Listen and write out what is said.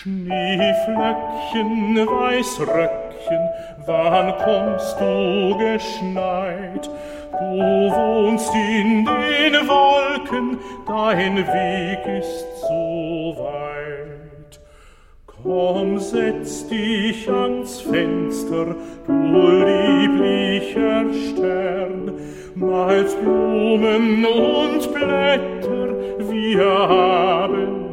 Schneeflöckchen, Weißröckchen, wann kommst du geschneit? Du wohnst in den Wolken, dein Weg ist so weit. Komm, setz dich ans Fenster, du lieblicher Stern, malst Blumen und Blätter, wir haben